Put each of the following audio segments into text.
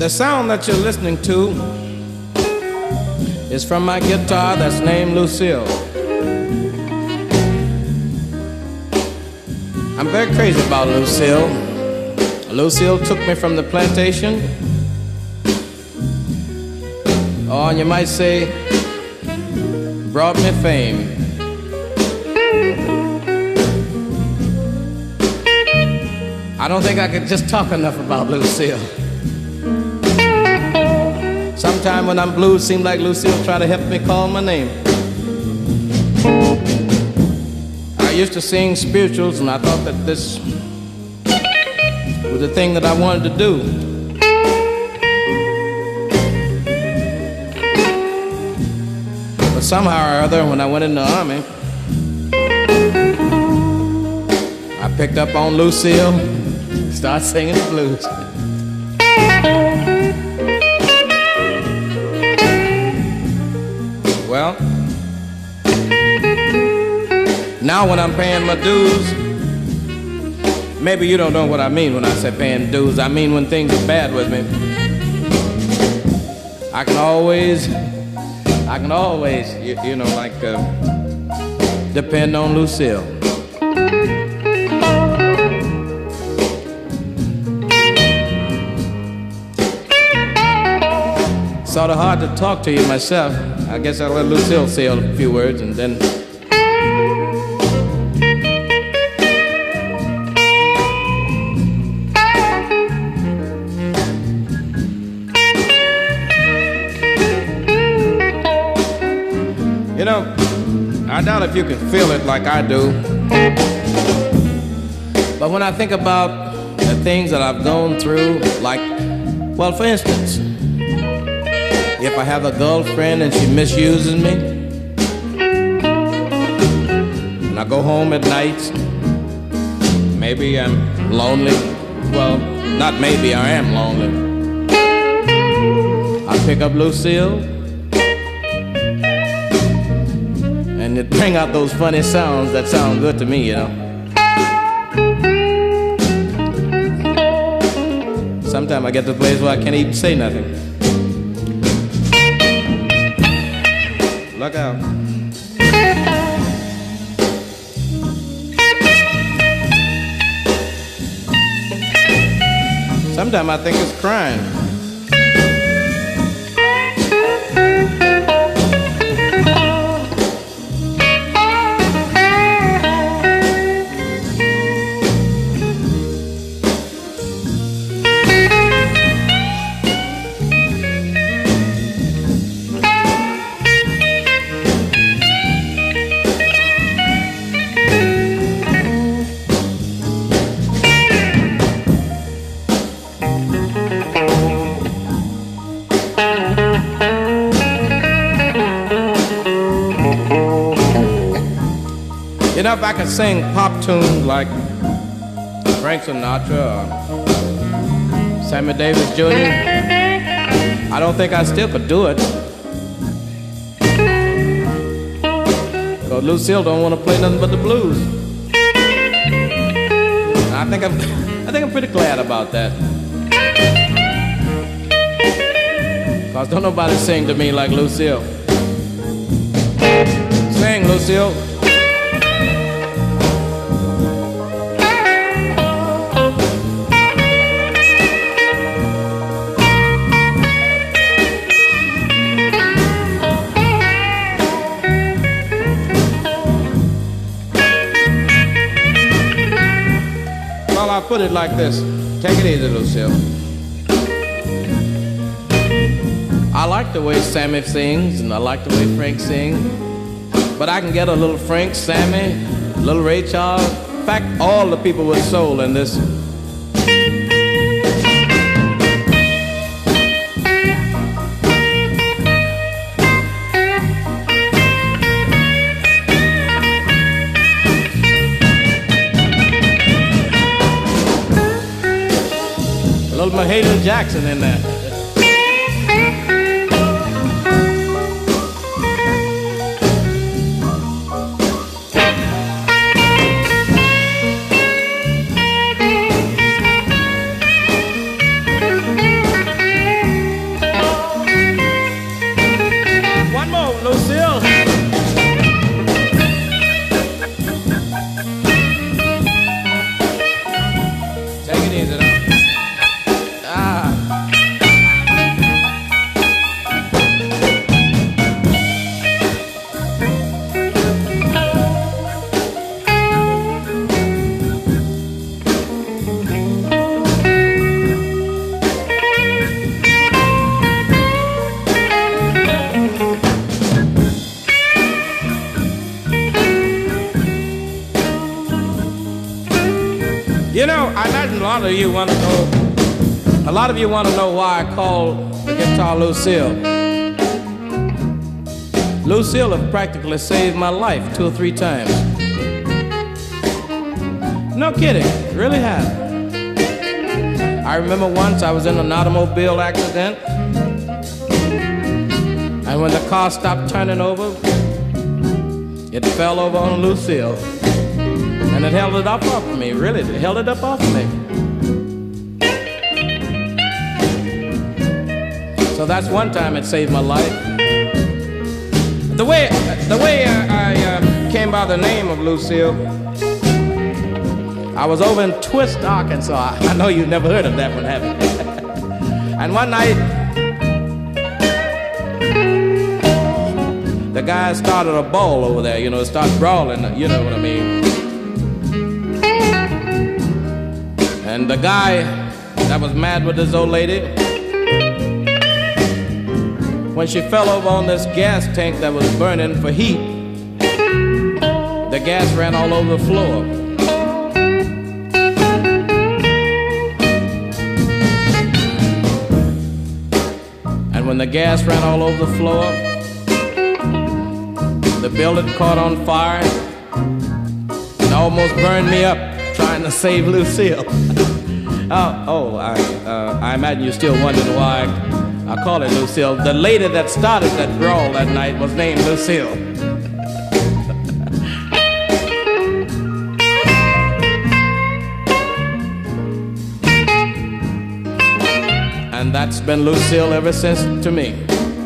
The sound that you're listening to is from my guitar that's named Lucille. I'm very crazy about Lucille. Lucille took me from the plantation, or you might say, brought me fame. I don't think I could just talk enough about Lucille. Sometime when I'm blue, it seems like Lucille try to help me call my name. I used to sing spirituals, and I thought that this was the thing that I wanted to do. But somehow or other, when I went in the army, I picked up on Lucille, started singing the blues. Well, now when I'm paying my dues, maybe you don't know what I mean when I say paying dues. I mean when things are bad with me, I can always, you know, like depend on Lucille. Sort of hard to talk to you myself. I guess I'll let Lucille say a few words and then. You know, I doubt if you can feel it like I do. But when I think about the things that I've gone through, like, well, for instance, if I have a girlfriend and she misuses me, and I go home at night, maybe I'm lonely. Well, not maybe, I am lonely. I pick up Lucille, and it bring out those funny sounds that sound good to me, you know. Sometimes I get to a place where I can't even say nothing. Look out. Sometimes I think it's crying. You know, if I could sing pop tunes like Frank Sinatra or Sammy Davis Jr., I don't think I still could do it. Because Lucille don't want to play nothing but the blues. And I think I'm pretty glad about that. Because don't nobody sing to me like Lucille. Sing, Lucille. I'll put it like this. Take it easy, Lucille. I like the way Sammy sings, and I like the way Frank sings. But I can get a little Frank, Sammy, a little Ray Charles. In fact, all the people with soul in this. Little Mahalia Jackson in there. You know, I imagine a lot of you want to know why I call the guitar Lucille. Lucille have practically saved my life 2 or 3 times. No kidding, really have. I remember once I was in an automobile accident, and when the car stopped turning over, it fell over on Lucille. And it held it up off of me, really, it held it up off of me. So that's one time it saved my life. The way I came by the name of Lucille, I was over in Twist, Arkansas. I know you've never heard of that one, have you? And one night, the guy started a ball over there, you know, started brawling, you know what I mean. And the guy that was mad with this old lady, when she fell over on this gas tank that was burning for heat, the gas ran all over the floor. And when the gas ran all over the floor, the building caught on fire and almost burned me up trying to save Lucille. I imagine you're still wondering why I call it Lucille. The lady that started that brawl that night was named Lucille. And that's been Lucille ever since to me.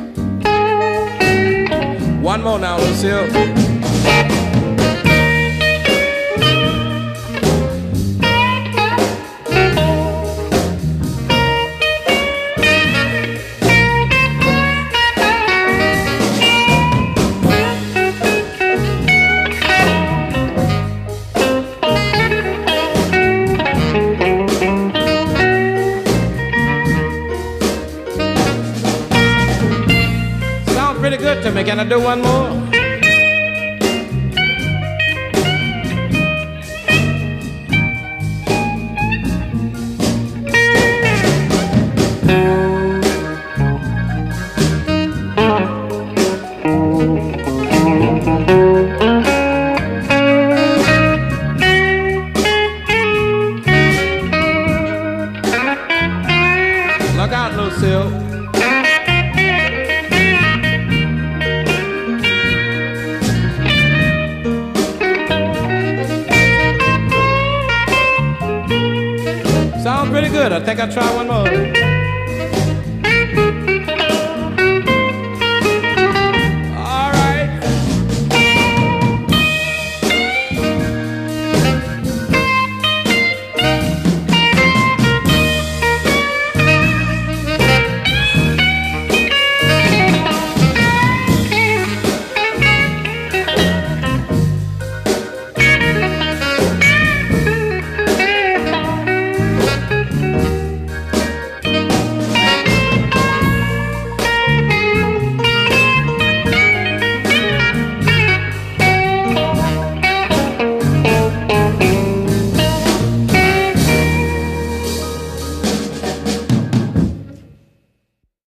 One more now, Lucille. Pretty good to me. Can I do one more? Look out, Lucille. Sounds pretty good. I think I'll try one more.